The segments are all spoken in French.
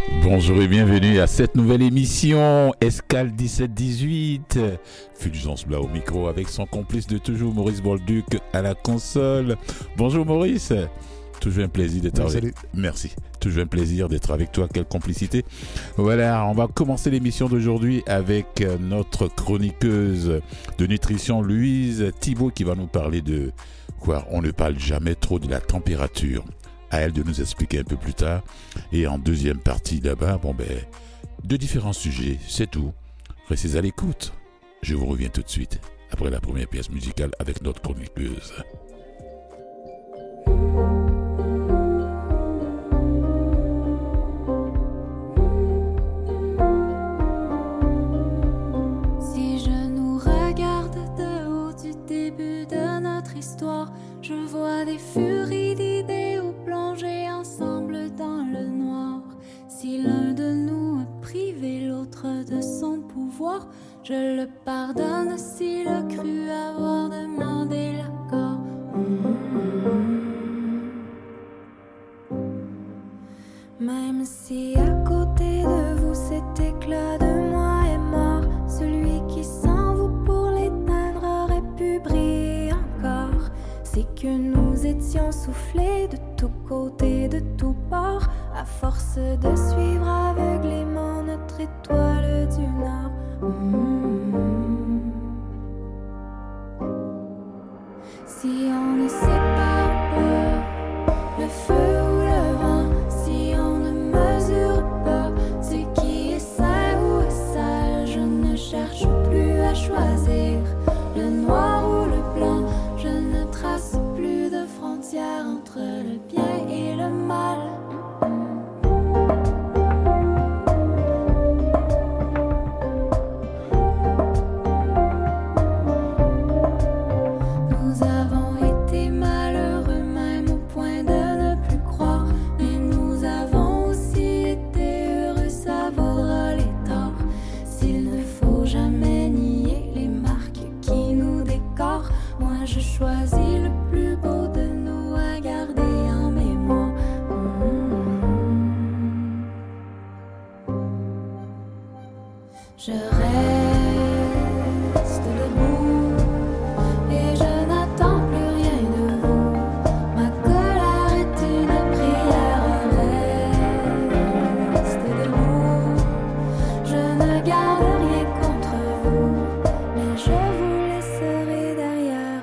Bonjour et bienvenue à cette nouvelle émission Escale 17-18. Fulgence Blas au micro avec son complice de toujours Maurice Bolduc à la console. Bonjour Maurice, toujours un plaisir d'être avec toi. Merci, toujours un plaisir d'être avec toi, quelle complicité. Voilà, on va commencer l'émission d'aujourd'hui avec notre chroniqueuse de nutrition Louise Thibault qui va nous parler de quoi on ne parle jamais trop de la température. À elle de nous expliquer un peu plus tard. Et en deuxième partie là-bas, de différents sujets, c'est tout. Restez à l'écoute. Je vous reviens tout de suite après la première pièce musicale avec notre chroniqueuse. Si je nous regarde de haut du début de notre histoire, je vois des furies d'idées plonger ensemble dans le noir. Si l'un de nous a privé l'autre de son pouvoir, je le pardonne s'il a cru avoir demandé l'accord. Même si à côté de vous cet éclat de moi est mort, celui qui sans vous pour l'éteindre aurait pu briller encore. C'est que nous étions soufflés de tous côtés, de tous bords, à force de suivre aveuglément notre étoile du Nord. Si on ne sépare pas le feu ou le vent, si on ne mesure pas ce qui est sain ou est sale, je ne cherche plus à choisir le noir ou le blanc. Je ne trace plus de frontières entre le bien et le mal. Nous avons été malheureux même au point de ne plus croire, mais nous avons aussi été heureux, ça vaudra les torts. S'il ne faut jamais nier les marques qui nous décorent, moi je choisis le plus beau de nous à garder en mémoire. Je reste debout et je n'attends plus rien de vous. Ma colère est une prière. Reste debout. Je ne garde rien contre vous, mais je vous laisserai derrière.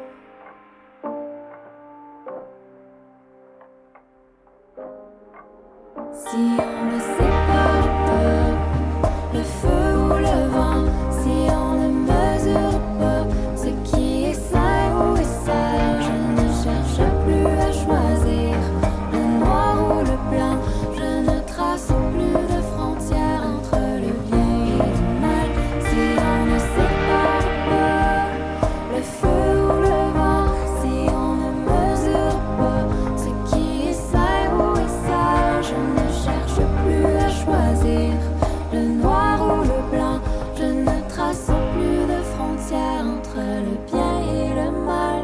Si on ne sépare pas le feu ou le vent, si on ne mesure pas ce qui est sain ou est sale, je ne cherche plus à choisir le noir ou le blanc. Je ne trace plus de frontières entre le bien et le mal. Si on ne sépare pas le feu ou le vent, si on ne mesure pas ce qui est sain ou est sale, je ne cherche plus à choisir le noir ou le blanc. Je ne trace plus de frontières entre le bien et le mal.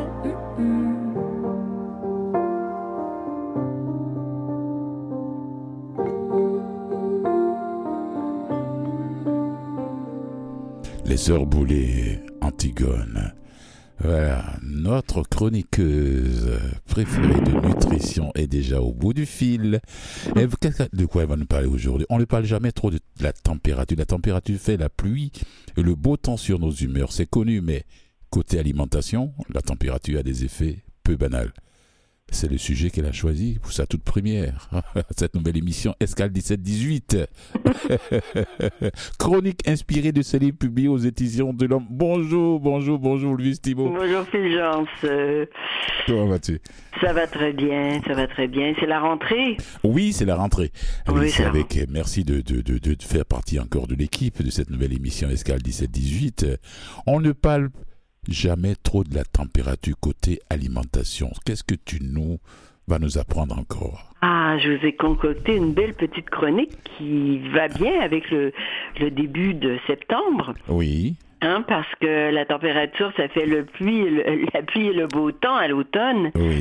Les Sœurs Boulay, Antigone. Voilà, notre chroniqueuse préférée de nutrition est déjà au bout du fil. Et de quoi elle va nous parler aujourd'hui? On ne parle jamais trop de la température. La température fait la pluie et le beau temps sur nos humeurs. C'est connu, mais côté alimentation, la température a des effets peu banals. C'est le sujet qu'elle a choisi pour sa toute première. Cette nouvelle émission Escale 17-18. Chronique inspirée de ce livre publié aux éditions de l'Homme. Bonjour Louise Thibault. Bonjour Fulgence. Comment vas-tu? Ça va très bien. C'est la rentrée? Oui, c'est la rentrée. Oui, c'est avec. Merci de faire partie encore de l'équipe de cette nouvelle émission Escale 17-18. On ne parle jamais trop de la température côté alimentation. Qu'est-ce que tu vas nous apprendre encore? Ah, je vous ai concocté une belle petite chronique qui va bien avec le début de septembre. Oui. Parce que la température, ça fait la pluie et le beau temps à l'automne. Oui.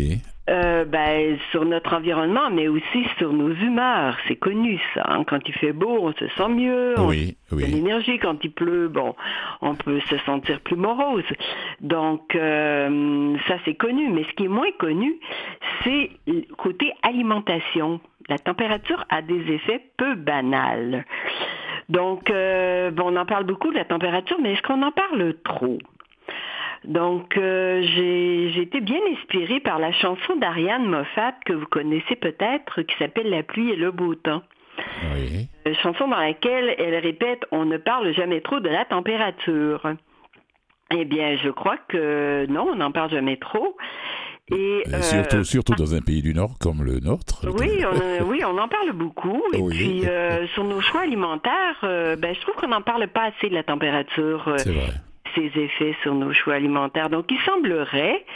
Sur notre environnement, mais aussi sur nos humeurs. C'est connu, ça. Hein. Quand il fait beau, on se sent mieux. Oui, On a de l'énergie. Quand il pleut, on peut se sentir plus morose. Donc, ça, c'est connu. Mais ce qui est moins connu, c'est le côté alimentation. La température a des effets peu banals. Donc, on en parle beaucoup de la température, mais est-ce qu'on en parle trop? Donc, j'ai été bien inspirée par la chanson d'Ariane Moffat que vous connaissez peut-être, qui s'appelle La pluie et le beau temps. Oui. Chanson dans laquelle elle répète « On ne parle jamais trop de la température ». Eh bien, je crois que non, on n'en parle jamais trop. Et surtout dans un pays du Nord comme le nôtre. Oui, on en parle beaucoup. Et puis, sur nos choix alimentaires, je trouve qu'on n'en parle pas assez de la température. C'est vrai. Ses effets sur nos choix alimentaires. Donc, il semblerait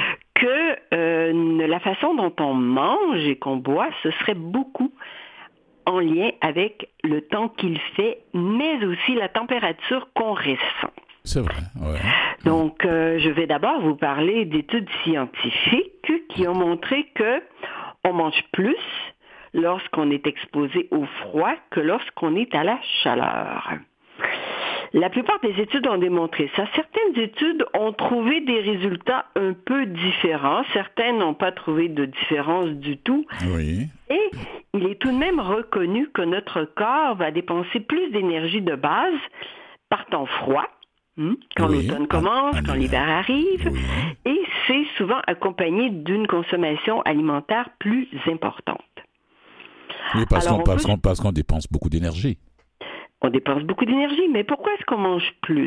que la façon dont on mange et qu'on boit, ce serait beaucoup en lien avec le temps qu'il fait, mais aussi la température qu'on ressent. C'est vrai, ouais. Donc, je vais d'abord vous parler d'études scientifiques qui ont montré que on mange plus lorsqu'on est exposé au froid que lorsqu'on est à la chaleur. La plupart des études ont démontré ça. Certaines études ont trouvé des résultats un peu différents. Certaines n'ont pas trouvé de différence du tout. Oui. Et il est tout de même reconnu que notre corps va dépenser plus d'énergie de base par temps froid, quand l'automne commence, quand l'hiver arrive. Oui. Et c'est souvent accompagné d'une consommation alimentaire plus importante. Oui, parce qu'on dépense beaucoup d'énergie. On dépense beaucoup d'énergie, mais pourquoi est-ce qu'on mange plus?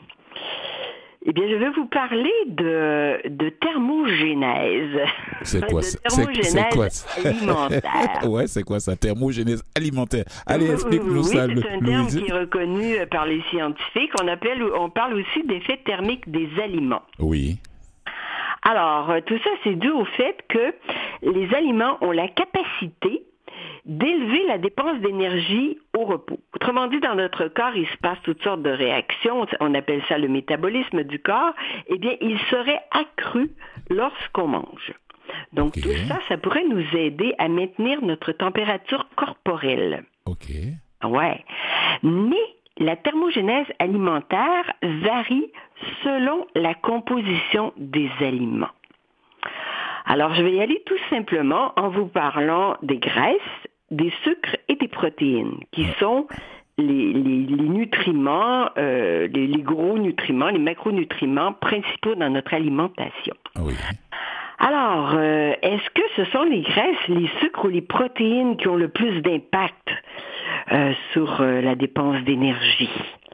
Eh bien, je vais vous parler de thermogénèse. C'est quoi ça? Thermogénèse alimentaire. Ouais, c'est quoi ça? Thermogénèse alimentaire. Allez, explique-nous ça, Louise. C'est un terme qui est reconnu par les scientifiques. On parle aussi d'effet thermique des aliments. Oui. Alors, tout ça, c'est dû au fait que les aliments ont la capacité d'élever la dépense d'énergie au repos. Autrement dit, dans notre corps, il se passe toutes sortes de réactions. On appelle ça le métabolisme du corps. Eh bien, il serait accru lorsqu'on mange. Donc, tout ça, ça pourrait nous aider à maintenir notre température corporelle. OK. Ouais. Mais la thermogénèse alimentaire varie selon la composition des aliments. Alors, je vais y aller tout simplement en vous parlant des graisses, des sucres et des protéines, qui sont les nutriments, les gros nutriments, les macronutriments principaux dans notre alimentation. Oui. Alors, est-ce que ce sont les graisses, les sucres ou les protéines qui ont le plus d'impact sur la dépense d'énergie?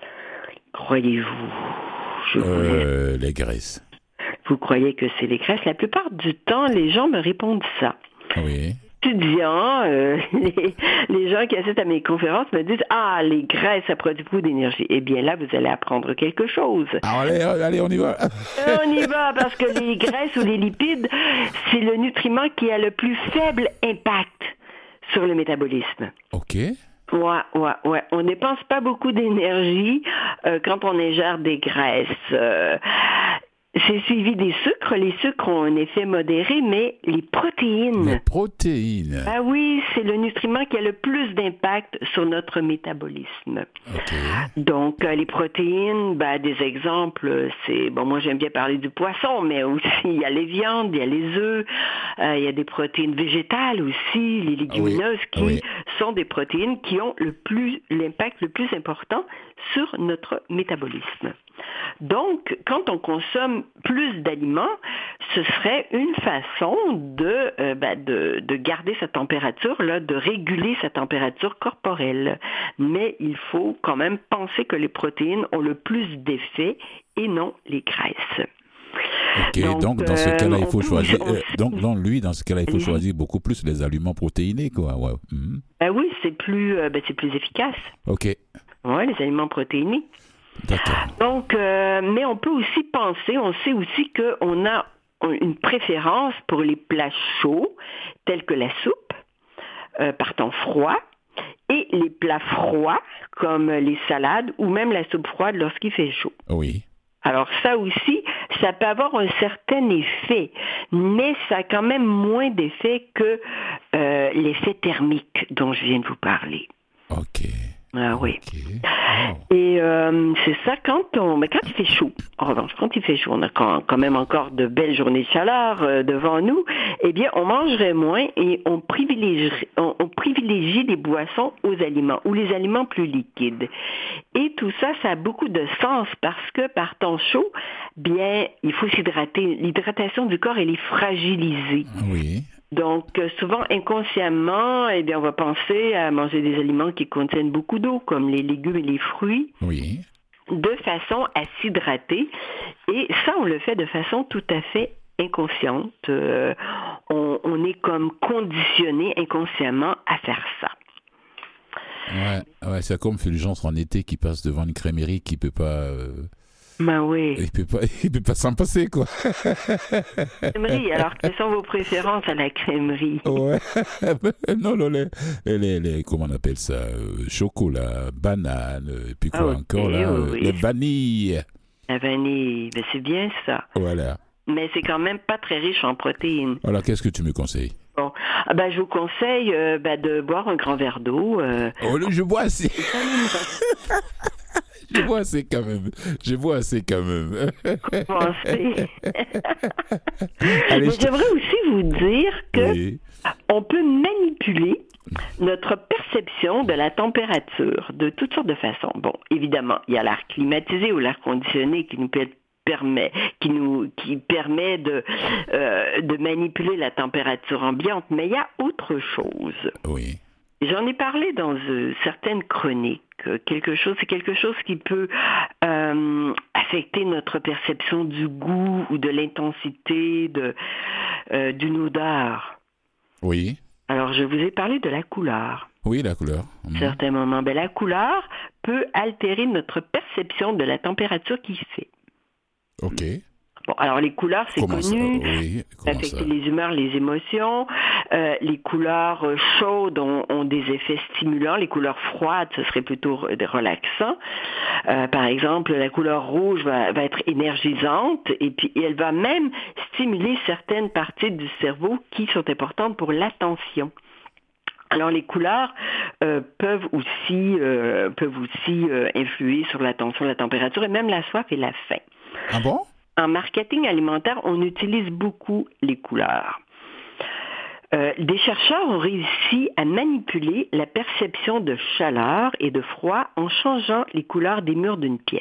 Croyez-vous? Les graisses. Vous croyez que c'est les graisses? La plupart du temps, les gens me répondent ça. Oui. Étudiants, les gens qui assistent à mes conférences me disent « Ah, les graisses, ça produit beaucoup d'énergie. » Eh bien là, vous allez apprendre quelque chose. Allez, on y va. On y va, parce que les graisses ou les lipides, c'est le nutriment qui a le plus faible impact sur le métabolisme. OK. Ouais. On ne dépense pas beaucoup d'énergie quand on ingère des graisses. C'est suivi des sucres. Les sucres ont un effet modéré, mais les protéines... Les protéines. Ah oui, c'est le nutriment qui a le plus d'impact sur notre métabolisme. Okay. Donc, les protéines, des exemples, c'est... Bon, moi, j'aime bien parler du poisson, mais aussi, il y a les viandes, il y a les œufs, il y a des protéines végétales aussi, les légumineuses, qui sont des protéines qui ont l'impact le plus important sur notre métabolisme. Donc, quand on consomme plus d'aliments, ce serait une façon de garder sa température, de réguler sa température corporelle. Mais il faut quand même penser que les protéines ont le plus d'effet et non les graisses. OK, donc dans ce cas-là, il faut choisir. Dans ce cas-là, il faut choisir beaucoup plus les aliments protéinés, quoi. Ouais. Oui, c'est plus efficace. OK. Oui, les aliments protéinés. D'accord. Donc, mais on peut aussi penser, on sait aussi qu'on a une préférence pour les plats chauds, tels que la soupe, par temps froid, et les plats froids, comme les salades, ou même la soupe froide lorsqu'il fait chaud. Oui. Alors ça aussi, ça peut avoir un certain effet, mais ça a quand même moins d'effet que l'effet thermique dont je viens de vous parler. OK. Ah oui. OK. Oh. Et c'est ça, mais quand il fait chaud, en revanche, quand il fait chaud, on a quand même encore de belles journées de chaleur devant nous, eh bien, on mangerait moins et on privilégie les boissons aux aliments, ou les aliments plus liquides. Et tout ça, ça a beaucoup de sens parce que par temps chaud, bien, il faut s'hydrater. L'hydratation du corps, elle est fragilisée. Oui. Donc, souvent, inconsciemment, eh bien, on va penser à manger des aliments qui contiennent beaucoup d'eau, comme les légumes et les fruits, Oui. de façon à s'hydrater. Et ça, on le fait de façon tout à fait inconsciente. On est comme conditionné inconsciemment à faire ça. Ouais, c'est comme Fulgence en été qui passe devant une crèmerie qui peut pas... Ben oui. Il peut pas s'en passer, quoi. Crèmerie, alors quelles sont vos préférences à la crèmerie? Ouais. Non, comment on appelle ça? Chocolat, banane, et puis quoi encore là? Oui. Les vanilles. La vanille, ben c'est bien ça. Voilà. Mais c'est quand même pas très riche en protéines. Alors, qu'est-ce que tu me conseilles? Bon, je vous conseille de boire un grand verre d'eau. Je bois assez. Je bois assez quand même. Commencez. Allez, Mais j'aimerais aussi vous dire que oui. on peut manipuler notre perception de la température de toutes sortes de façons. Bon, évidemment, il y a l'air climatisé ou l'air conditionné qui permet de manipuler la température ambiante, mais il y a autre chose. Oui. J'en ai parlé dans certaines chroniques. C'est quelque chose qui peut affecter notre perception du goût ou de l'intensité d'une odeur. Oui. Alors, je vous ai parlé de la couleur. Oui, la couleur. À certains moments. La couleur peut altérer notre perception de la température qui fait. OK. Bon, alors les couleurs, c'est connu. Ça Affecter les humeurs, les émotions. Les couleurs chaudes ont des effets stimulants. Les couleurs froides, ce serait plutôt relaxant. Par exemple, la couleur rouge va être énergisante et puis elle va même stimuler certaines parties du cerveau qui sont importantes pour l'attention. Alors les couleurs peuvent aussi influer sur l'attention, la température et même la soif et la faim. Ah bon? En marketing alimentaire, on utilise beaucoup les couleurs. Des chercheurs ont réussi à manipuler la perception de chaleur et de froid en changeant les couleurs des murs d'une pièce.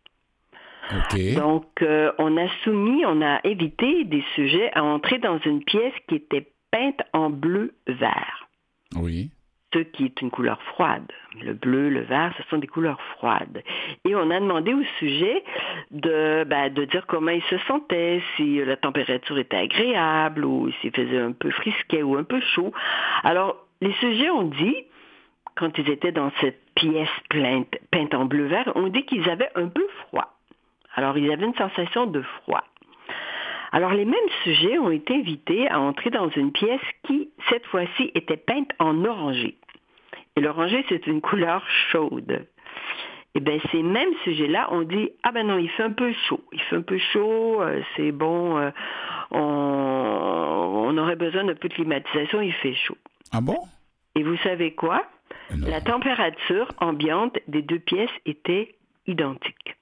Okay. Donc, on a évité des sujets à entrer dans une pièce qui était peinte en bleu-vert. Oui. Ce qui est une couleur froide. Le bleu, le vert, ce sont des couleurs froides. Et on a demandé au sujet de dire comment il se sentait, si la température était agréable ou s'il faisait un peu frisquet ou un peu chaud. Alors, les sujets ont dit, quand ils étaient dans cette pièce peinte en bleu-vert, on dit qu'ils avaient un peu froid. Alors, ils avaient une sensation de froid. Alors, les mêmes sujets ont été invités à entrer dans une pièce qui, cette fois-ci, était peinte en orangé. Et l'orangé, c'est une couleur chaude. Eh bien, ces mêmes sujets-là ont dit, non, il fait un peu chaud. Il fait un peu chaud, c'est bon, on aurait besoin d'un peu de climatisation, il fait chaud. Ah bon? Et vous savez quoi? Non. La température ambiante des deux pièces était identique.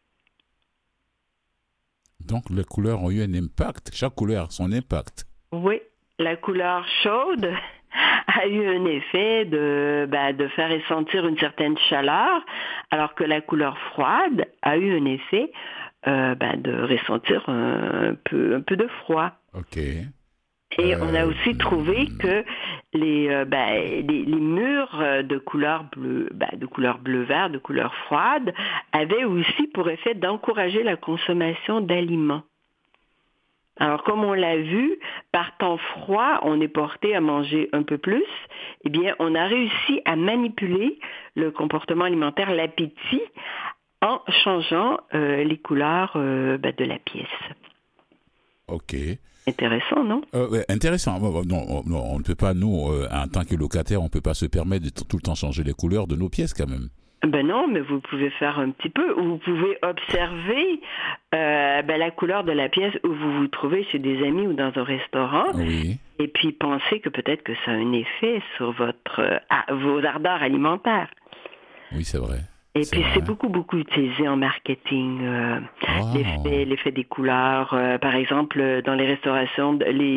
Donc, les couleurs ont eu un impact. Chaque couleur a son impact. Oui, la couleur chaude a eu un effet de faire ressentir une certaine chaleur, alors que la couleur froide a eu un effet de ressentir un peu de froid. OK. Et on a aussi trouvé que les murs de couleur bleu-vert, de couleur froide, avaient aussi pour effet d'encourager la consommation d'aliments. Alors, comme on l'a vu, par temps froid, on est porté à manger un peu plus. Eh bien, on a réussi à manipuler le comportement alimentaire, l'appétit, en changeant les couleurs de la pièce. OK. Intéressant, non? Intéressant. Non, on ne peut pas, nous, en tant que locataires, on ne peut pas se permettre de tout le temps changer les couleurs de nos pièces, quand même. Ben non, mais vous pouvez faire un petit peu. Vous pouvez observer la couleur de la pièce où vous vous trouvez chez des amis ou dans un restaurant. Oui. Et puis penser que peut-être que ça a un effet sur vos ardeurs alimentaires. Oui, c'est vrai. Et C'est puis vrai. c'est beaucoup utilisé en marketing, Wow. l'effet des couleurs. Par exemple, dans les restaurations,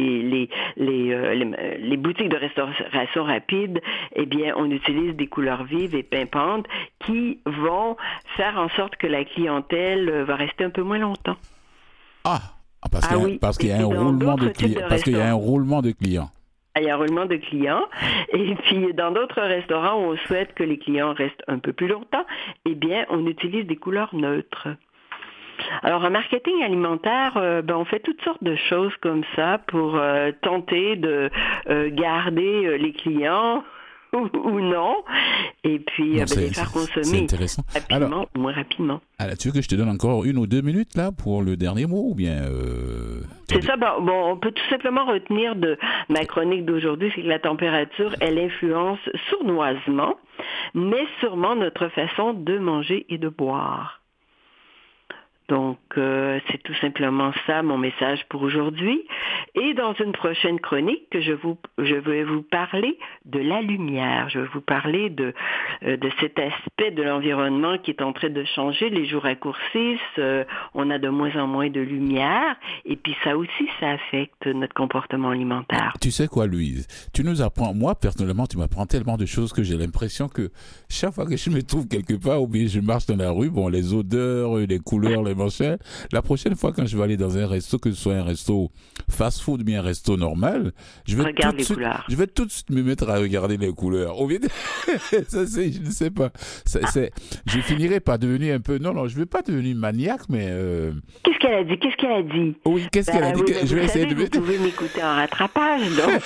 les boutiques de restauration rapide, eh bien, on utilise des couleurs vives et pimpantes qui vont faire en sorte que la clientèle va rester un peu moins longtemps. Parce qu'il y a, oui. parce qu'il y a Et un puis dans roulement de d'autres types clients. de Parce qu'il y a un restaurants. roulement de clients. Il y a un roulement de clients. Et puis, dans d'autres restaurants où on souhaite que les clients restent un peu plus longtemps, eh bien, on utilise des couleurs neutres. Alors, en marketing alimentaire, on fait toutes sortes de choses comme ça pour tenter de garder les clients ou non, et puis Non, les faire c'est consommer intéressant. rapidement ou moins rapidement. Alors, tu veux que je te donne encore 1 ou 2 minutes là pour le dernier mot ou bien C'est ça, on peut tout simplement retenir de ma chronique d'aujourd'hui, c'est que la température, elle influence sournoisement, mais sûrement notre façon de manger et de boire. Donc, c'est tout simplement ça mon message pour aujourd'hui. Et dans une prochaine chronique, je vais vous parler de la lumière. Je vais vous parler de cet aspect de l'environnement qui est en train de changer. Les jours raccourcissent, on a de moins en moins de lumière. Et puis ça aussi, ça affecte notre comportement alimentaire. Tu sais quoi, Louise? Tu nous apprends, moi personnellement, tu m'apprends tellement de choses que j'ai l'impression que chaque fois que je me trouve quelque part ou bien je marche dans la rue, les odeurs, les couleurs, les machins, la prochaine fois quand je vais aller dans un resto, que ce soit un resto fast-food ou bien un resto normal, je vais tout de suite me mettre à regarder les couleurs. Au lieu de... ça, c'est, je ne sais pas. Je finirai par devenir un peu... Non, je ne vais pas devenir maniaque, mais... Qu'est-ce qu'elle a dit? Oui, qu'est-ce qu'elle a dit? Je vais essayer de... Vous pouvez m'écouter en rattrapage, donc.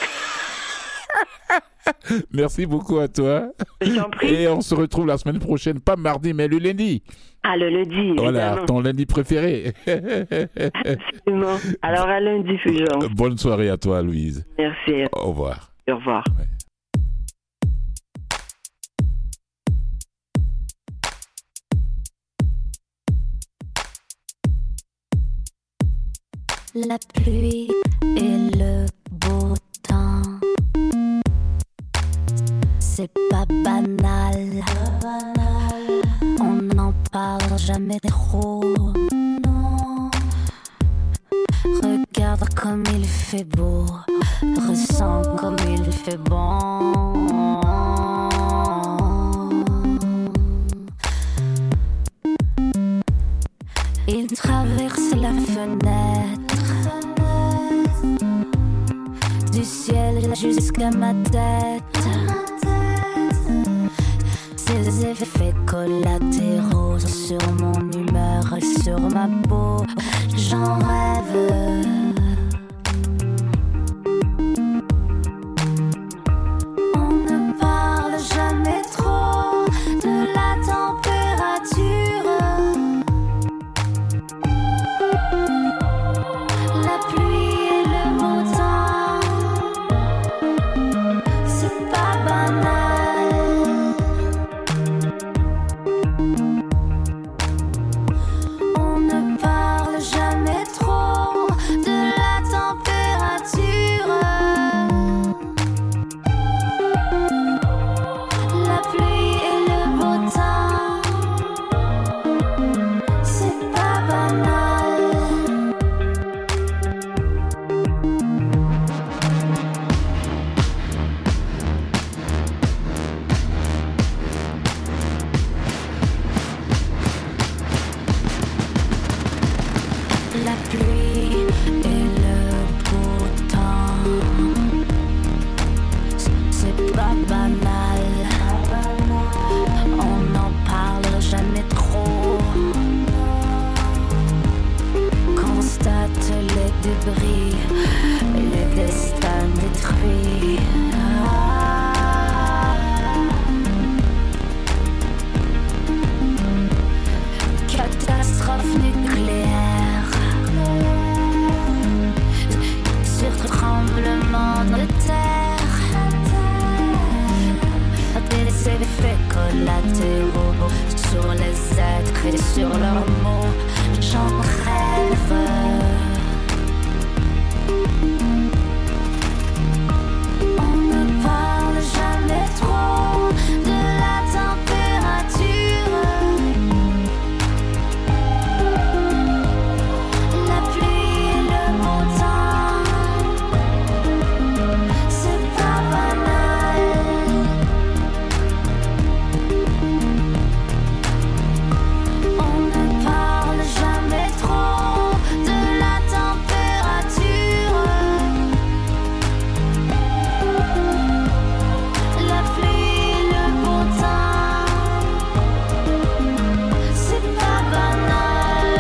Merci beaucoup à toi. Je t'en prie. Et on se retrouve la semaine prochaine, pas mardi, mais le lundi. Ah, le lundi, voilà, évidemment. ton lundi préféré. Absolument. Alors, à lundi, Fulgence. Bonne soirée à toi, Louise. Merci. Au revoir. Au revoir. Ouais. La pluie et le beau temps, c'est pas banal. On n'en parle jamais trop. Non. Regarde comme il fait beau, ressens comme il fait bon. Il traverse la fenêtre du ciel jusqu'à ma tête. Ses effets collatéraux sur mon humeur et sur ma peau, j'en rêve. On ne parle jamais trop de la température. La pluie et le beau temps, c'est pas banal. On ne parle jamais trop de gravés sur leurs mots. J'en rêve. On ne parle jamais trop de la température. La pluie et le beau temps, c'est pas banal. On ne parle jamais trop de la température. La pluie et le beau temps, c'est pas banal.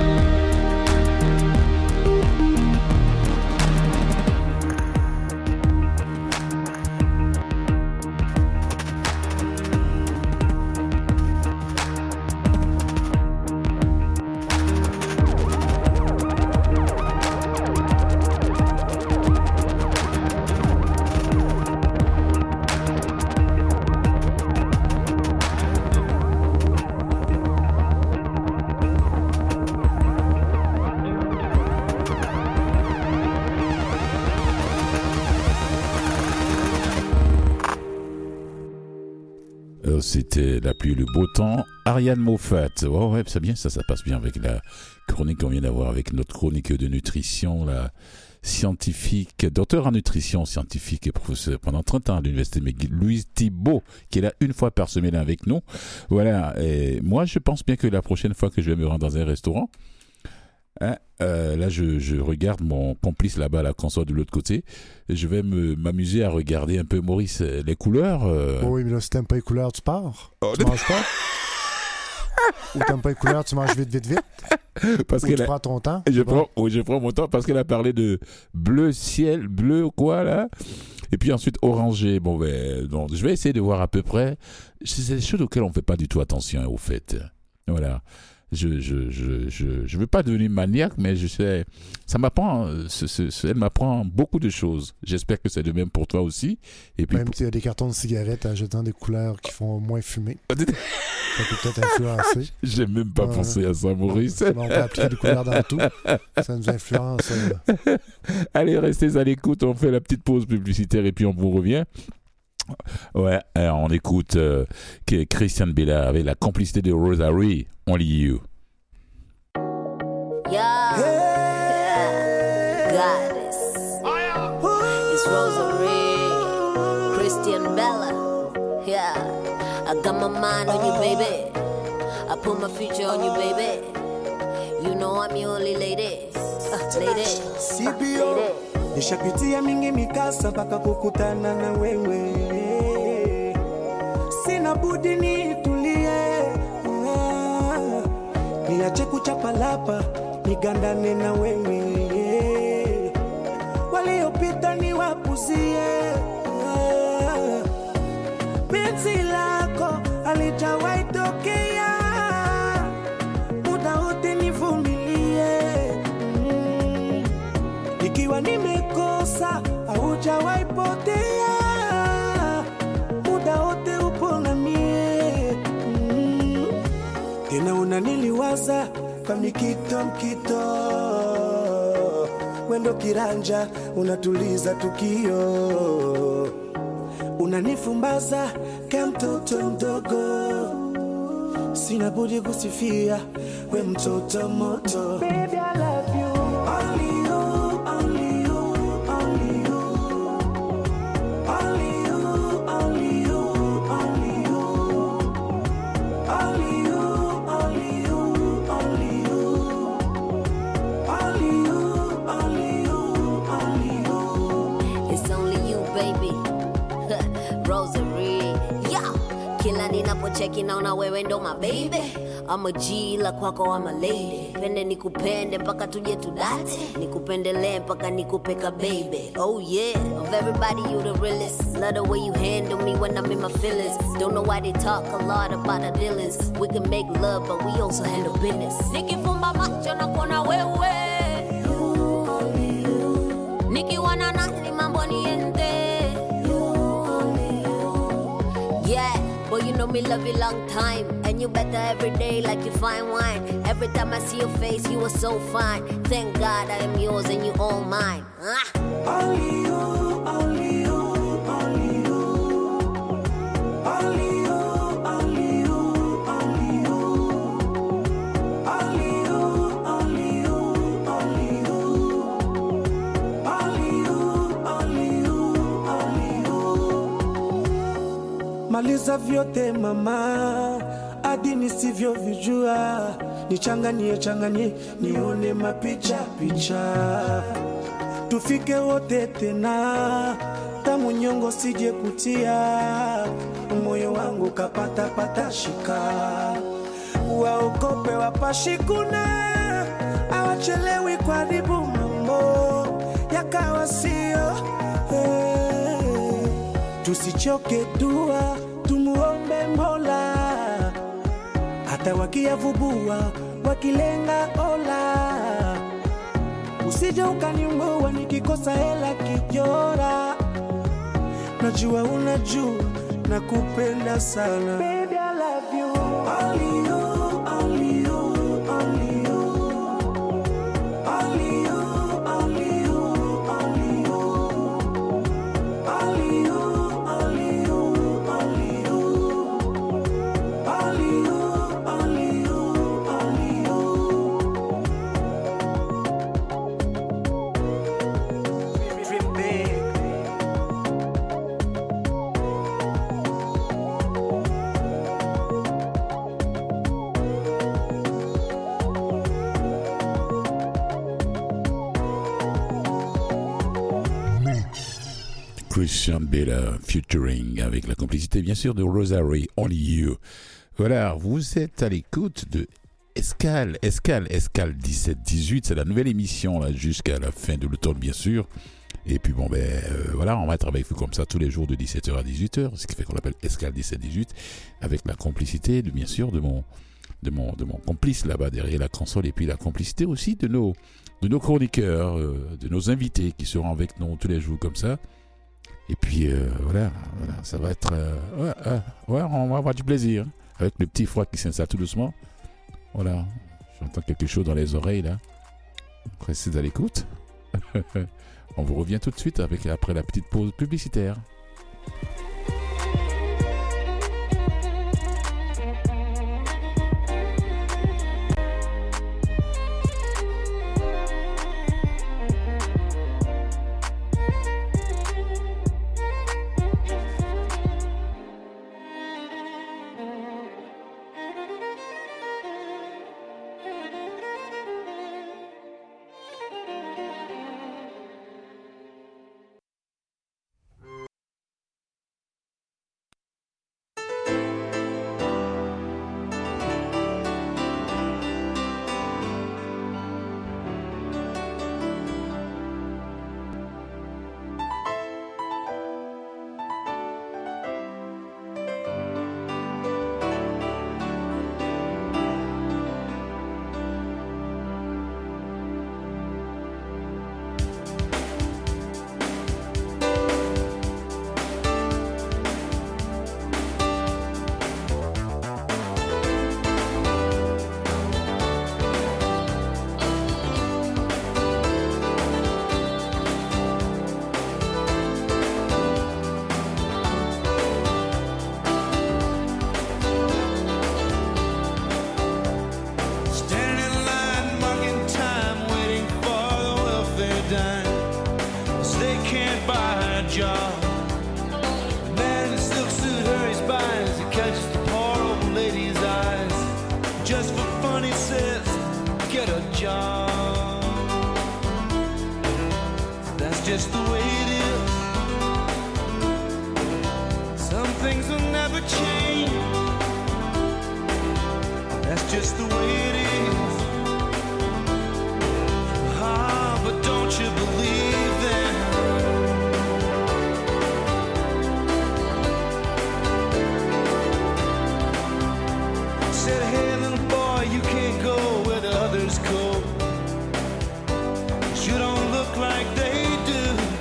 C'était la pluie et le beau temps. Ariane Moffat. Oh ouais, c'est bien, ça passe bien avec la chronique qu'on vient d'avoir avec notre chronique de nutrition, la scientifique, docteur en nutrition scientifique et professeur pendant 30 ans à l'université McGill, Louise Thibault, qui est là une fois par semaine avec nous. Voilà, et moi je pense bien que la prochaine fois que je vais me rendre dans un restaurant, là, je regarde mon complice là-bas à la console de l'autre côté. Je vais m'amuser à regarder un peu, Maurice, les couleurs. Oui, mais là, si t'aimes pas les couleurs, tu pars. Oh, Tu manges pas. Ou t'aimes pas les couleurs, tu manges vite, vite, vite. parce Ou que tu prends ton temps. je prends mon temps parce qu'elle a parlé de bleu ciel, bleu quoi là, et puis ensuite orangé. Bon ben, donc, je vais essayer de voir à peu près. C'est des choses auxquelles on fait pas du tout attention au fait. Voilà. Je veux pas devenir maniaque, mais je sais, ça m'apprend, elle m'apprend beaucoup de choses. J'espère que c'est de même pour toi aussi. Et puis, Même s'il y a des cartons de cigarettes en jetant des couleurs qui font moins fumer. Ça peut peut-être influencer. j'ai même pas pensé à ça, Maurice. On peut appliquer des couleurs dans tout. Ça nous influence. Allez, restez à l'écoute, on fait la petite pause publicitaire et puis on vous revient. Ouais, on écoute Christian Bella avec la complicité de Rosary, Only You. Yeah. Goddess. It's Rosary. Christian Bella. Yeah. I got my mind on you, baby. I put my future on you, baby. You know I'm your only lady. Lady. CPO nishapitia mingi mikasa mpaka kukutana na wewe, sina budi nitulie, niache kuchapalapa nigandane na wewe, waliopita niwapuzie, penzi lako halijawahi tokea, muda wote nivumilie, ikiwa nimekosa haujawahi potea, muda wote upo na mie, tena unaniliwaza kamikito mkito, wendo kiranja unatuliza tukio, unanifumbaza kama mtoto mdogo, sina budi kusifia we mtoto moto. Baby, I love you. Only you, only you, only you. Only you, only you, only you. Only you, only you, only you. Only you, only you, only you. It's only you, baby. Rosary. Yeah. Kila ninapocheki naona wewe ndo my baby. I'm a G la kwako I'm a lady. Pende nikupende mpaka tuje tudate. Nikupendele mpaka nikupeka baby. Oh yeah. Of everybody you the realest. Love the way you handle me when I'm in my feelings. Don't know why they talk a lot about our dealings. We can make love but we also handle business. Nikifumba macho na kuona wewe. Nikiwana nani mambo niende. Yeah, but you know me love you long time, and you better every day like you fine wine. Every time I see your face, you are so fine. Thank God I am yours and you all mine. Only you, only you, only you. Only you, only you, only you. Only you, only you, only you. Only you, only you, only you. Maliza vyote mama, hadi nisivyovijua. Nichanganye, nione mapicha picha. Tufike wote tena, tamu nyongo sije kutia. Moyo wangu kapata shika. Waokope wapashikuna, awachelewi karibu mambo yakawa sio. Tusichoke dua, tumuombe Mola. Hata wakiyavubua, wakilenga ola. Usije ukaniua nikikosa hela kijora. Najua unajua nakupenda sana. Baby, I love you. Only you, only you, only you. Only you, only you, only you. Only you, only you, only you. Only you, only you, only you. Dream big. Christian Bella featuring avec la complicité bien sûr de Rosary Only You. Voilà, vous êtes à l'écoute de Escale 17-18, c'est la nouvelle émission là, jusqu'à la fin de l'automne bien sûr. Et puis voilà, on va travailler comme ça tous les jours de 17h à 18h, ce qui fait qu'on l'appelle Escale 17-18, avec la complicité bien sûr de mon complice là-bas derrière la console, et puis la complicité aussi de nos chroniqueurs, de nos invités qui seront avec nous tous les jours comme ça. Et puis voilà, ça va être on va avoir du plaisir avec le petit froid qui s'installe tout doucement. Voilà, j'entends quelque chose dans les oreilles là. Restez à l'écoute. On vous revient tout de suite après la petite pause publicitaire.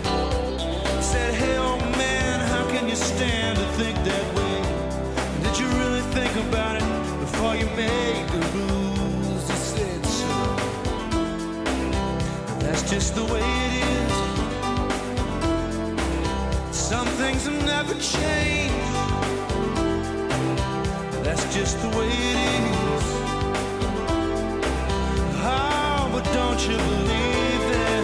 Stand to think that way. Did you just the way it is. Some things have never changed. That's just the way it is. Oh, but don't you believe that?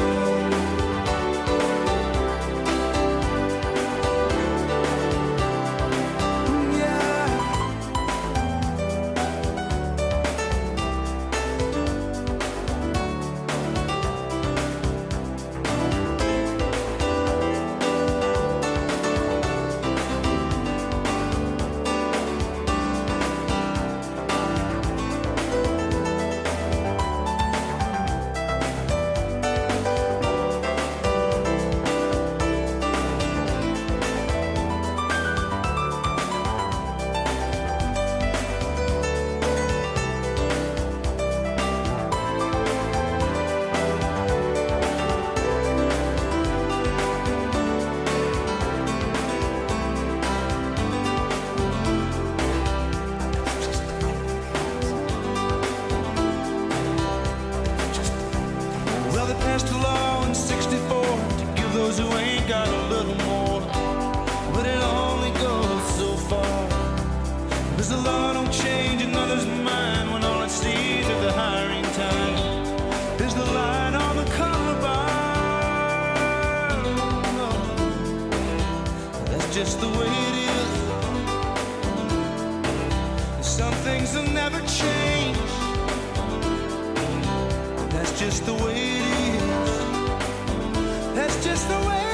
Just the way it is. Some things will never change. That's just the way it is. That's just the way it is.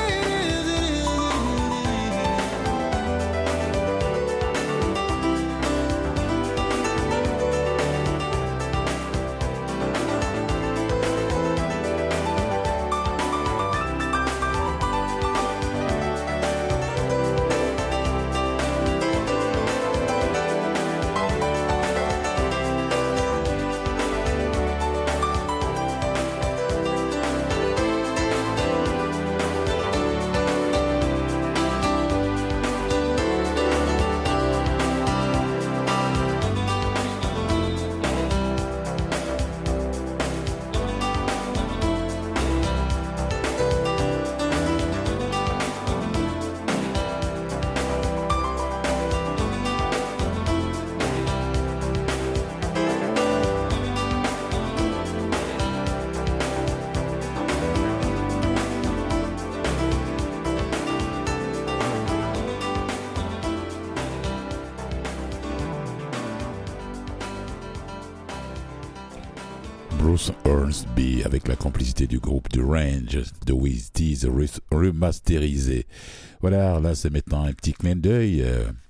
Bruce Hornsby avec la complicité du groupe The Range de With Tease remasterisé. Voilà, là c'est maintenant un petit clin d'œil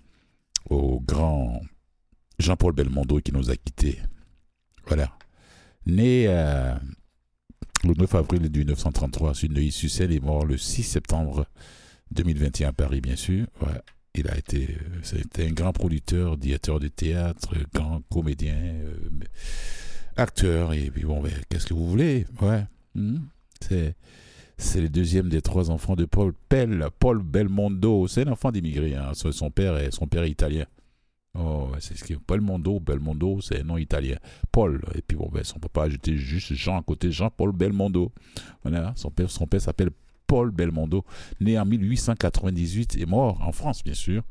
au grand Jean-Paul Belmondo qui nous a quittés. Voilà. Né le 9 avril 1933 sur Neuilly-sur-Seine, est mort le 6 septembre 2021 à Paris, bien sûr. Ouais. C'était un grand producteur, directeur de théâtre, grand comédien, acteur, et puis bon, qu'est-ce que vous voulez? Ouais. C'est le deuxième des 3 enfants de Paul Belmondo. C'est un enfant d'immigré, hein. Son père est italien. Oh, c'est ce qui est Belmondo, c'est un nom italien. Paul, et puis bon, son papa a ajouté juste Jean à côté, Jean-Paul Belmondo. Voilà, son père s'appelle Paul Belmondo, né en 1898 et mort en France, bien sûr,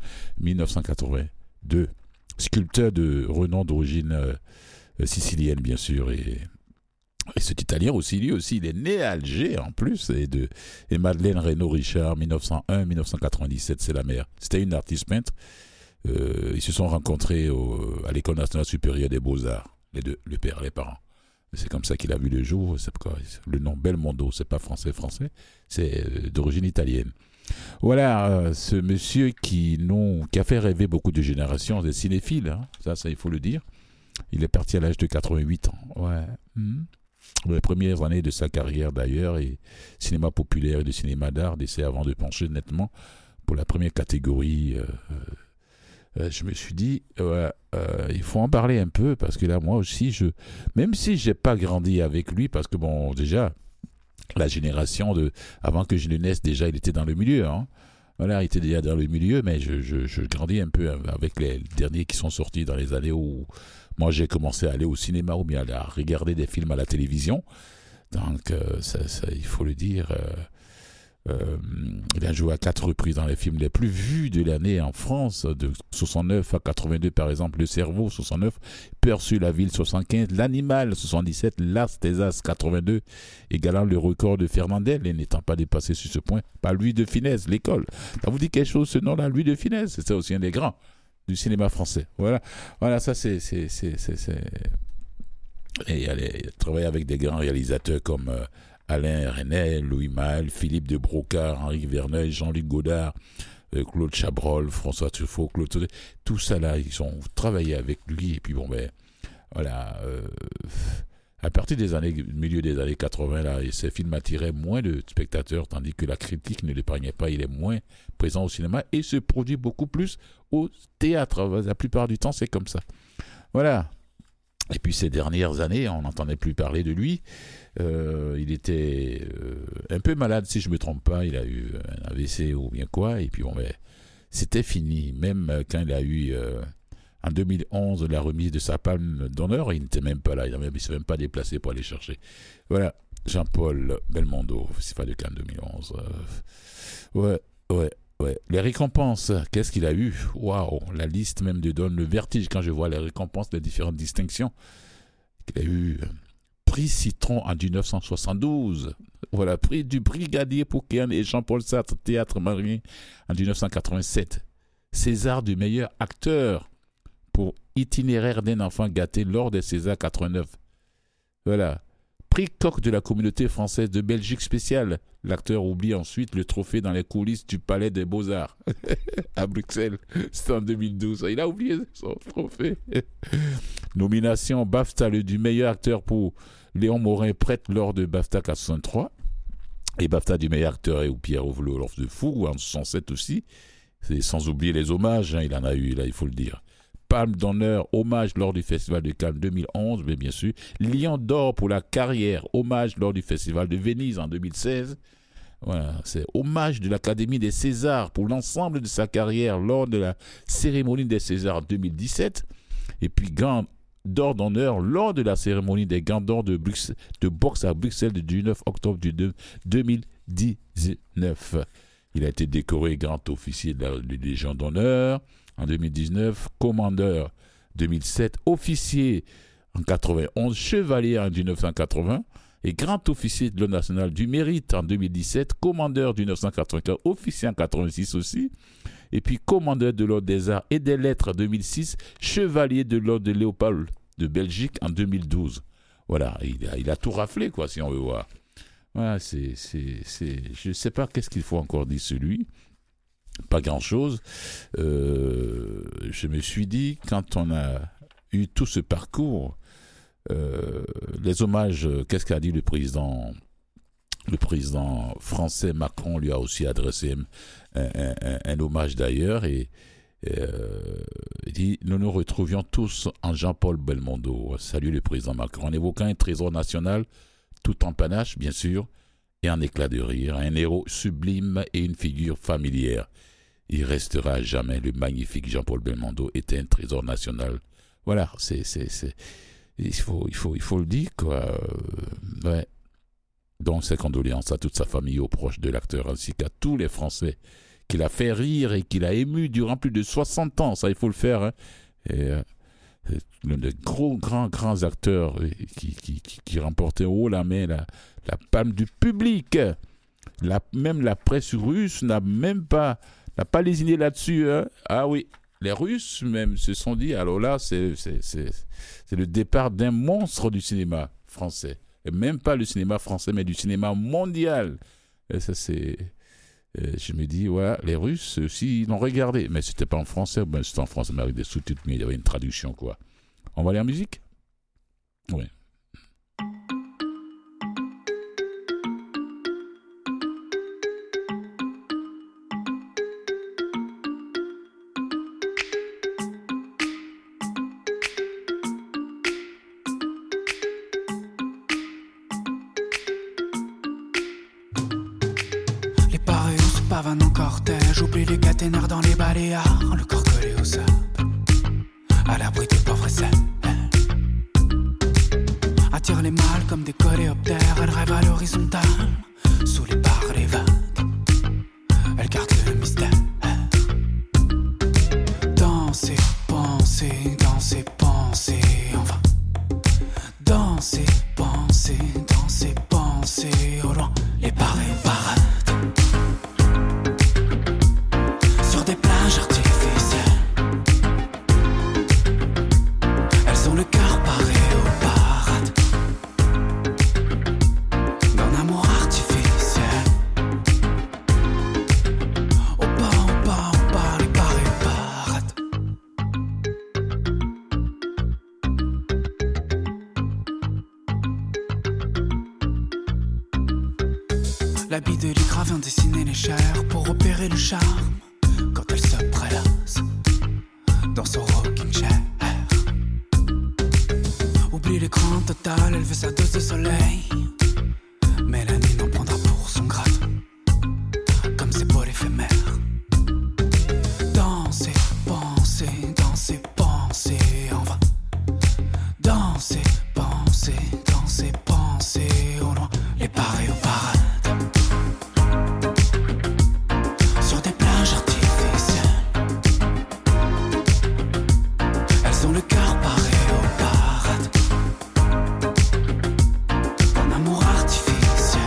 1982. Sculpteur de renom d'origine sicilienne, bien sûr, et cet Italien aussi, lui aussi, il est né à Alger en plus, et Madeleine Reynaud-Richard, 1901-1997, c'est la mère. C'était une artiste peintre. Ils se sont rencontrés à l'École nationale supérieure des beaux-arts, les deux, le père et les parents. C'est comme ça qu'il a vu le jour. C'est pourquoi le nom Belmondo, c'est pas français, c'est d'origine italienne. Voilà, ce monsieur qui a fait rêver beaucoup de générations des cinéphiles, hein, ça il faut le dire. Il est parti à l'âge de 88 ans. Ouais. Les premières années de sa carrière d'ailleurs, et cinéma populaire et de cinéma d'art, décès avant de pencher nettement pour la première catégorie. Je me suis dit, il faut en parler un peu, parce que là, moi aussi, même si je n'ai pas grandi avec lui, parce que bon, déjà, la génération avant que je ne naisse, déjà, il était dans le milieu, hein. Voilà, il était déjà dans le milieu, mais je grandis un peu avec les derniers qui sont sortis dans les années où moi j'ai commencé à aller au cinéma ou bien à regarder des films à la télévision. Donc, il faut le dire. Il a joué à 4 reprises dans les films les plus vus de l'année en France, de 69 à 82 par exemple, Le Cerveau 69, Peur sur la ville 75, L'Animal 77, Las Tesas 82, égalant le record de Fernandel et n'étant pas dépassé sur ce point par Louis de Funès, L'école. Ça vous dit quelque chose ce nom-là, Louis de Funès? C'est aussi un des grands du cinéma français. Voilà, ça c'est... Et il a travaillé avec des grands réalisateurs comme Alain Resnais, Louis Malle, Philippe de Brocard, Henri Verneuil, Jean-Luc Godard, Claude Chabrol, François Truffaut, Claude Saudet. Tout ça là, ils ont travaillé avec lui. Et puis bon, à partir des milieu des années 80, là, ces films attiraient moins de spectateurs, tandis que la critique ne l'épargnait pas. Il est moins présent au cinéma et se produit beaucoup plus au théâtre. La plupart du temps, c'est comme ça. Voilà. Et puis ces dernières années, on n'entendait plus parler de lui. Il était un peu malade, si je ne me trompe pas. Il a eu un AVC ou bien quoi. Et puis c'était fini. Même quand il a eu, en 2011, la remise de sa palme d'honneur, il n'était même pas là. Il ne s'est même pas déplacé pour aller chercher. Voilà, Jean-Paul Belmondo, Festival de Cannes 2011. Ouais. Les récompenses, qu'est-ce qu'il a eu? Waouh, la liste même de donne le vertige quand je vois les récompenses des différentes distinctions. Il a eu prix Citron en 1972. Voilà, prix du Brigadier Pouquin et Jean-Paul Sartre, Théâtre Marien en 1987. César du meilleur acteur pour Itinéraire d'un enfant gâté lors des Césars 89. Voilà. Prix Coq de la communauté française de Belgique spéciale. L'acteur oublie ensuite le trophée dans les coulisses du Palais des Beaux-Arts à Bruxelles. C'était en 2012. Il a oublié son trophée. Nomination BAFTA du meilleur acteur pour Léon Morin-Prêtre lors de BAFTA 463. Et BAFTA du meilleur acteur et Pierre Ovelov de Fou en 67 aussi. C'est sans oublier les hommages. Il en a eu là, il faut le dire. Palme d'honneur, hommage lors du Festival de Cannes 2011, mais bien sûr. Lion d'or pour la carrière, hommage lors du Festival de Venise en 2016. Voilà, c'est hommage de l'Académie des Césars pour l'ensemble de sa carrière lors de la cérémonie des Césars en 2017. Et puis gant d'or d'honneur lors de la cérémonie des gants d'or de boxe à Bruxelles du 19 octobre 2019. Il a été décoré grand officier de la Légion d'honneur en 2019, commandeur 2007, officier en 91, chevalier en 1980 et grand officier de l'Ordre national du mérite en 2017, commandeur du 1984, officier en 86 aussi, et puis commandeur de l'Ordre des Arts et des Lettres en 2006, chevalier de l'Ordre de Léopold de Belgique en 2012. Voilà, il a tout raflé, quoi, si on veut voir. Voilà, je ne sais pas qu'est-ce qu'il faut encore dire sur lui. Pas grand-chose. Je me suis dit, quand on a eu tout ce parcours, les hommages, qu'est-ce qu'a dit le président français Macron lui a aussi adressé un hommage d'ailleurs et il dit, nous nous retrouvions tous en Jean-Paul Belmondo. Salut le président Macron, en évoquant un trésor national tout en panache bien sûr et en éclat de rire, un héros sublime et une figure familière. Il restera à jamais. Le magnifique Jean-Paul Belmondo était un trésor national. Voilà, il faut le dire, quoi. Ouais. Donc, ses condoléances à toute sa famille, aux proches de l'acteur, ainsi qu'à tous les Français qu'il a fait rire et qu'il a ému durant plus de 60 ans. Ça, il faut le faire. Hein. Et, l'un des grands acteurs qui remportait haut la main la palme du public. Même la presse russe n'a pas lésiné là-dessus. Hein. Ah oui, les Russes même se sont dit, alors là, c'est le départ d'un monstre du cinéma français. Et même pas le cinéma français, mais du cinéma mondial. Et ça, je me dis, voilà, les Russes aussi, ils l'ont regardé. Mais c'était pas en français, c'était en français, mais avec des sous-titres, mais il y avait une traduction, quoi. On va aller en musique ? Oui. Caravane en cortège, oublie les caténaires dans les baléares, le corps collé au sable, à l'abri des pauvres essais. attire les mâles comme des coléoptères. Elle rêve à l'horizontale, sous les barres des vagues. Elle garde le mystère. Danser, penser, danser, penser, enfin. Danser, penser, danser, penser, au loin, les parées parades. Sur des plages artificielles. Elles ont le cœur paré aux parades. D'un amour artificiel. Au pas, les parées parades. L'habit de lycra vient dessiner les chairs pour opérer le charme. Quand elle se prélasse dans son rocking chair. Oublie l'écran total, elle veut sa dose de soleil. Mais la nuit n'en prendra pour son grade. Comme ses pôles éphémères. Danser, penser, danser, penser, en vain. Danser, penser, danser, penser, au loin, les parées aux parades. Sur des plages artificielles. Elles ont le cœur paré aux parades. Un amour artificiel.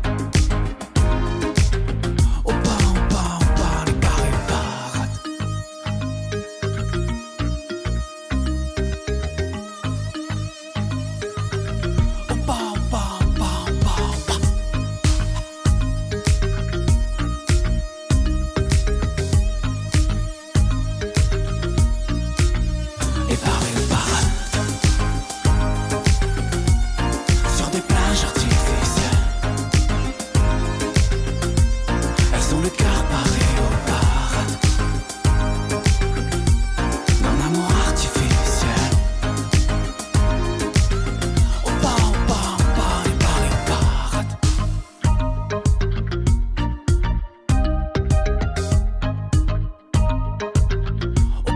Au pas, les parées parades. Au pas. Les parées parades. Sur des plages artificielles. Elles ont le cœur paré aux parades. D'un amour artificiel. Au pas, les parées parades. Au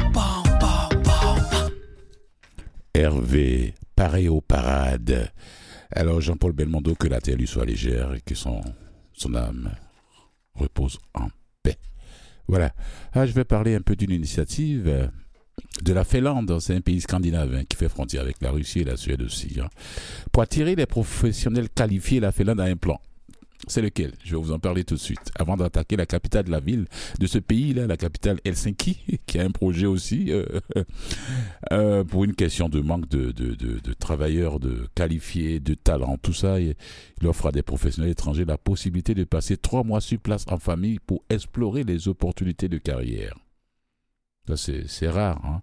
pas. Hervé, pareil aux parades. Alors Jean-Paul Belmondo, que la terre lui soit légère et que son âme repose en paix. Voilà. Je vais parler un peu d'une initiative de la Finlande. C'est un pays scandinave qui fait frontière avec la Russie et la Suède aussi. Pour attirer les professionnels qualifiés, la Finlande a un plan. C'est lequel? Je vais vous en parler tout de suite. Avant d'attaquer la capitale de la ville de ce pays-là, la capitale Helsinki, qui a un projet aussi pour une question de manque de travailleurs, de qualifiés, de talents, tout ça. Il offre à des professionnels étrangers la possibilité de passer 3 mois sur place en famille pour explorer les opportunités de carrière. Ça, c'est rare. Hein.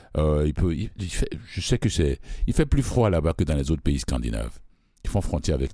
Je sais que il fait plus froid là-bas que dans les autres pays scandinaves. Ils font frontière avec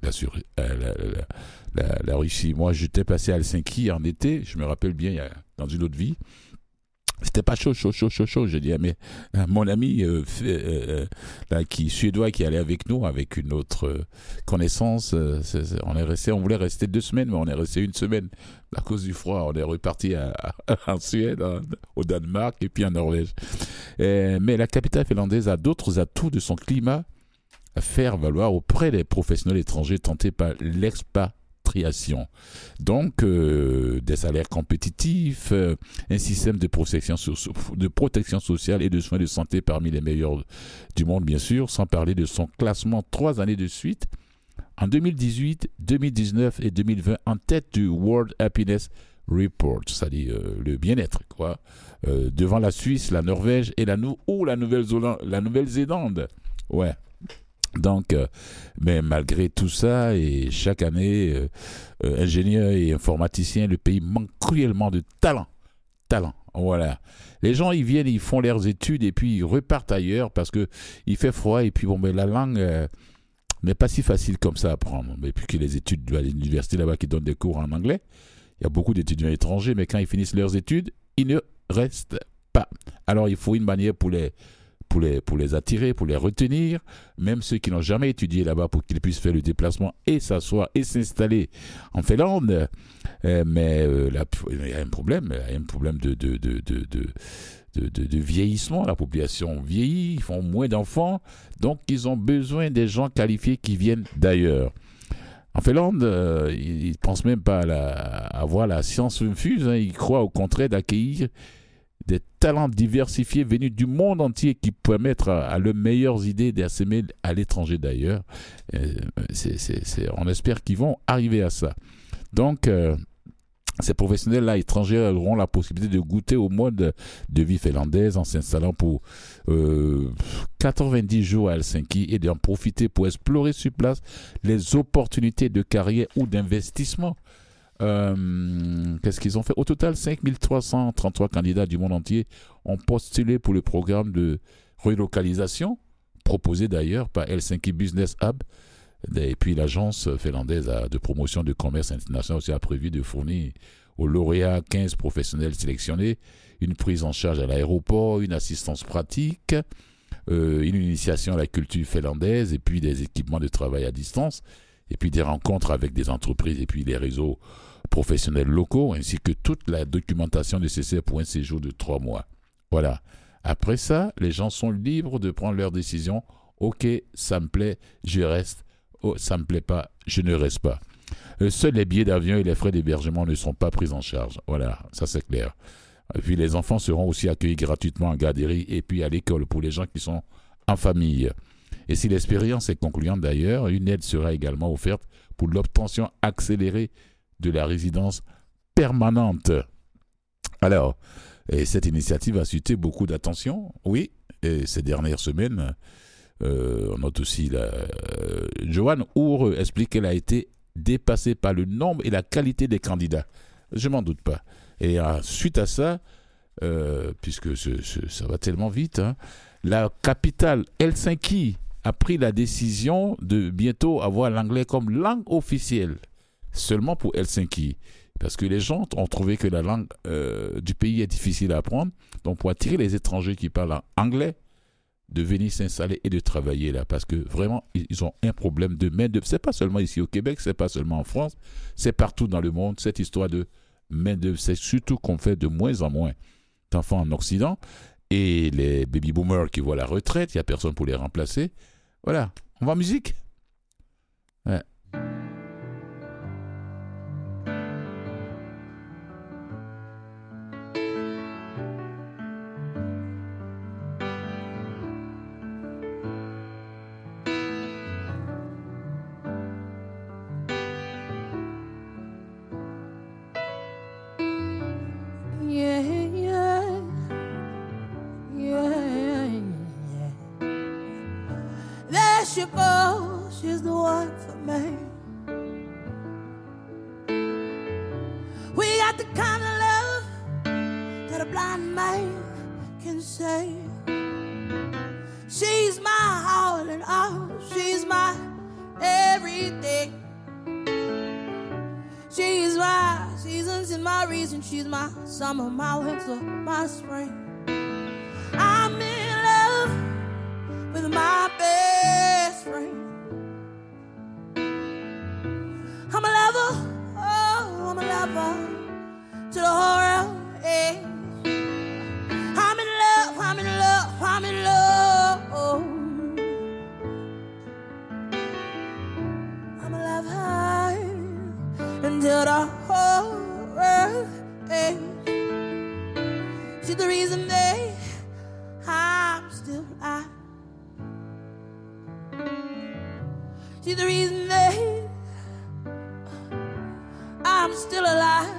la Russie. Moi, j'étais passé à Helsinki en été, je me rappelle bien, dans une autre vie. C'était pas chaud. J'ai dit, mais mon ami suédois qui allait avec nous, avec une autre connaissance, on voulait rester 2 semaines, mais on est resté 1 semaine. À cause du froid, on est reparti en Suède, au Danemark et puis en Norvège. Mais la capitale finlandaise a d'autres atouts de son climat à faire valoir auprès des professionnels étrangers tentés par l'expatriation. Donc, des salaires compétitifs, un système de protection sociale et de soins de santé parmi les meilleurs du monde, bien sûr, sans parler de son classement 3 années de suite, en 2018, 2019 et 2020, en tête du World Happiness Report, c'est-à-dire le bien-être, quoi, devant la Suisse, la Norvège et la Nouvelle-Zélande. Ouais. Donc, mais malgré tout ça, et chaque année, ingénieurs et informaticiens, le pays manque cruellement de talent. Voilà. Les gens, ils viennent, ils font leurs études et puis ils repartent ailleurs parce que il fait froid et puis bon, mais la langue n'est pas si facile comme ça à apprendre. Mais puis que les études à l'université là-bas qui donnent des cours en anglais, il y a beaucoup d'étudiants étrangers, mais quand ils finissent leurs études, ils ne restent pas. Alors, il faut une manière pour les attirer, pour les retenir, même ceux qui n'ont jamais étudié là-bas pour qu'ils puissent faire le déplacement et s'asseoir et s'installer en Finlande. Mais là, il y a un problème, de vieillissement. La population vieillit, ils font moins d'enfants, donc ils ont besoin des gens qualifiés qui viennent d'ailleurs. En Finlande, ils ne pensent même pas à voir la science infuse, hein. Ils croient au contraire d'accueillir des talents diversifiés venus du monde entier qui permettent à leurs meilleures idées d'assaimer à l'étranger d'ailleurs. On espère qu'ils vont arriver à ça. Donc, ces professionnels-là étrangers auront la possibilité de goûter au mode de vie finlandaise en s'installant pour 90 jours à Helsinki et d'en profiter pour explorer sur place les opportunités de carrière ou d'investissement. Qu'est-ce qu'ils ont fait? Au total, 5333 candidats du monde entier ont postulé pour le programme de relocalisation proposé d'ailleurs par Helsinki Business Hub. Et puis l'agence finlandaise de promotion de commerce international aussi a prévu de fournir aux lauréats 15 professionnels sélectionnés une prise en charge à l'aéroport, une assistance pratique, une initiation à la culture finlandaise et puis des équipements de travail à distance et puis des rencontres avec des entreprises et puis les réseaux professionnels locaux ainsi que toute la documentation nécessaire pour un séjour de 3 mois. Voilà. Après ça, les gens sont libres de prendre leur décision. Ok, ça me plaît, je reste. Oh, ça ne me plaît pas, je ne reste pas. Seuls les billets d'avion et les frais d'hébergement ne sont pas pris en charge. Voilà, ça c'est clair. Et puis les enfants seront aussi accueillis gratuitement en garderie et puis à l'école pour les gens qui sont en famille. Et si l'expérience est concluante d'ailleurs, une aide sera également offerte pour l'obtention accélérée de la résidence permanente. Alors, cette initiative a suscité beaucoup d'attention, oui, et ces dernières semaines. On note aussi Joanne Hour explique qu'elle a été dépassée par le nombre et la qualité des candidats. Je m'en doute pas. Et suite à ça, puisque ça va tellement vite, hein, la capitale Helsinki a pris la décision de bientôt avoir l'anglais comme langue officielle, seulement pour Helsinki. Parce que les gens ont trouvé que la langue du pays est difficile à apprendre. Donc pour attirer les étrangers qui parlent anglais, de venir s'installer et de travailler là, parce que vraiment, ils ont un problème de main-d'œuvre. C'est pas seulement ici au Québec, c'est pas seulement en France, c'est partout dans le monde, cette histoire de main-d'œuvre. C'est surtout qu'on fait de moins en moins d'enfants en Occident, et les baby-boomers qui voient la retraite, il n'y a personne pour les remplacer. Voilà, on va en musique. Ouais. She goes, she's the one for me. We got the kind of love that a blind man can say. She's my all in all, she's my everything. She's my seasons and my reason, she's my summer, my winter, my spring. I'm in love with my best friend. I'm a lover, oh, I'm a lover to the whole world, yeah. I'm in love, I'm in love, I'm in love, oh. I'm a lover until the whole world, yeah. She's the reason that I'm still alive. She's the reason that I'm still alive.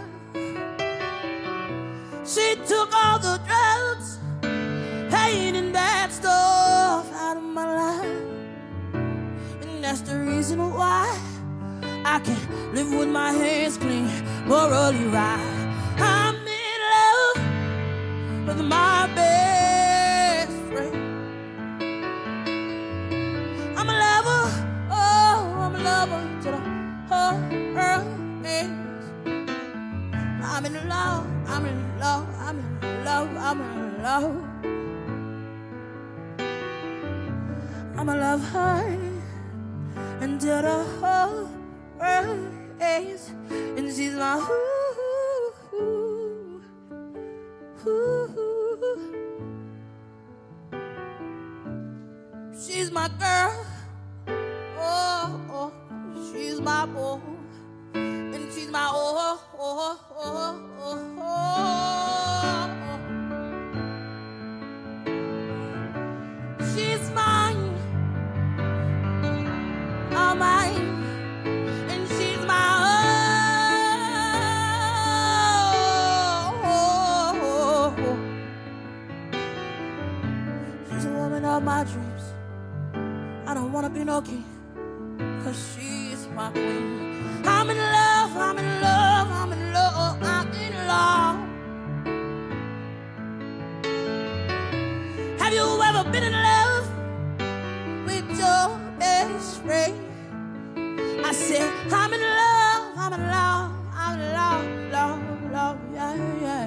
She took all the drugs, pain and bad stuff out of my life. And that's the reason why I can live with my hands clean, morally right. I'm in love with my best friend. I'm a lover, oh, I'm a lover to the whole world ends. I'm in love, I'm in love, I'm in love, I'm in love. I'm a love her until the whole world ends. And she's my ooh, ooh, ooh, ooh. my girl. Oh, oh, she's my boo. And she's my oh, oh, oh, oh, oh. She's mine, all mine. And she's my oh, oh, oh. She's a woman of my dreams. I don't wanna be no king, 'cause she's my queen. I'm in love, I'm in love, I'm in love, I'm in love. Have you ever been in love with your best friend? I said, I'm in love, I'm in love, I'm in love, love, love, yeah, yeah.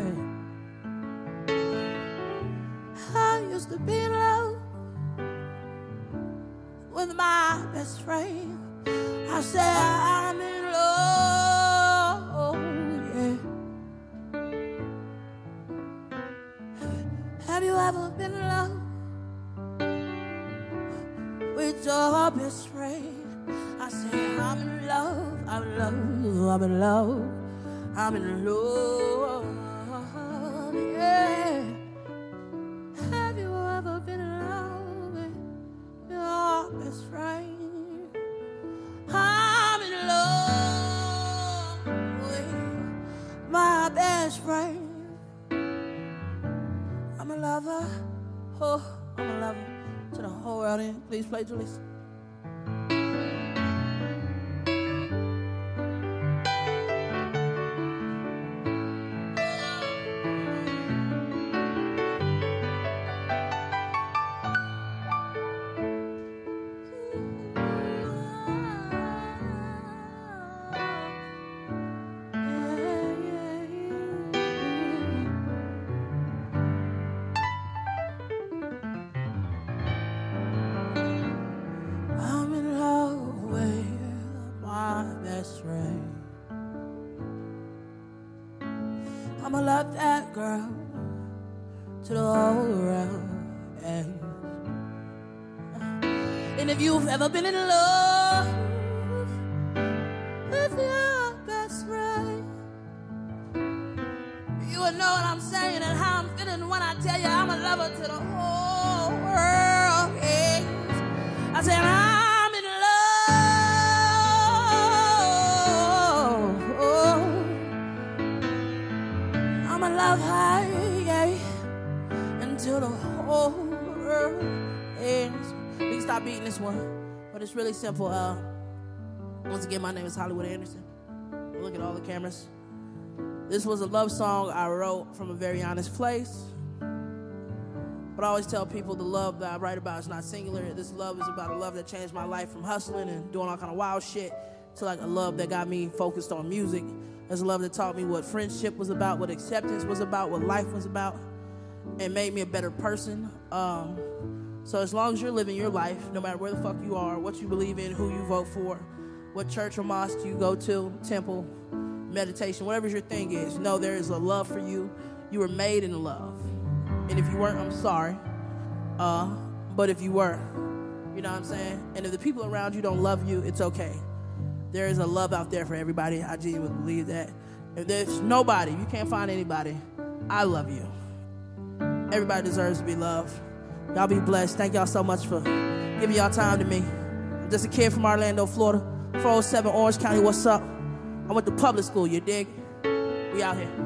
I used to be in love with my best friend. I said, I'm in love, yeah. Have you ever been in love with your best friend? I said, I'm in love, I'm in love, I'm in love, I'm in love, yeah. Have you ever been in love with your best friend? I'm in love with my best friend. I'm a lover, oh, I'm a lover to the whole world. In. Please play, Julius. I'ma love that girl to the whole world. And if you've ever been in love with your best friend, you would know what I'm saying and how I'm feeling when I tell you I'm a lover to the whole world. I said I'm in love. I'm a love high, yeah, until the whole world ends. We can stop beating this one, but it's really simple. Once again, my name is Hollywood Anderson. Look at all the cameras. This was a love song I wrote from a very honest place. But I always tell people the love that I write about is not singular. This love is about a love that changed my life from hustling and doing all kind of wild shit to like a love that got me focused on music. There's a love that taught me what friendship was about, what acceptance was about, what life was about, and made me a better person. So as long as you're living your life, no matter where the fuck you are, what you believe in, who you vote for, what church or mosque you go to, temple, meditation, whatever your thing is, know there is a love for you. You were made in love. And if you weren't, I'm sorry. But if you were, you know what I'm saying? And if the people around you don't love you, it's okay. There is a love out there for everybody. I genuinely believe that. If there's nobody, you can't find anybody, I love you. Everybody deserves to be loved. Y'all be blessed. Thank y'all so much for giving y'all time to me. I'm just a kid from Orlando, Florida. 407 Orange County, what's up? I went to public school, you dig? We out here.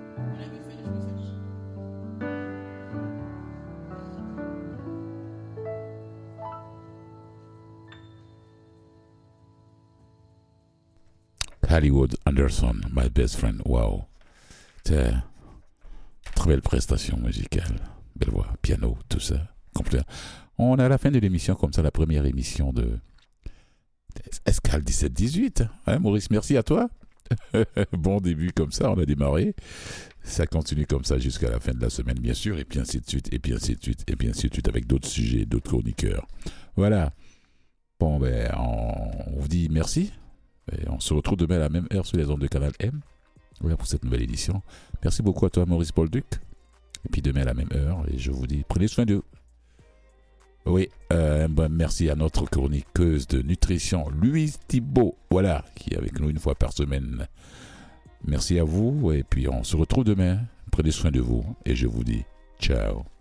Hollywood Anderson, My Best Friend. Wow. C'est très belle prestation musicale. Belle voix, piano, tout ça. Complet. On est à la fin de l'émission, comme ça, la première émission de Escale 17-18. Hein, Maurice, merci à toi. Bon début comme ça, on a démarré. Ça continue comme ça jusqu'à la fin de la semaine, bien sûr, et puis ainsi de suite, et puis ainsi de suite, et puis ainsi de suite, avec d'autres sujets, d'autres chroniqueurs. Voilà. Bon, ben, on vous dit merci. Et on se retrouve demain à la même heure sur les ondes de Canal M. Voilà pour cette nouvelle édition. Merci beaucoup à toi, Maurice Bolduc. Et puis demain à la même heure. Et je vous dis, prenez soin d'eux. Oui, merci à notre chroniqueuse de nutrition, Louise Thibault, voilà, qui est avec nous une fois par semaine. Merci à vous et puis on se retrouve demain. Prenez soin de vous et je vous dis ciao.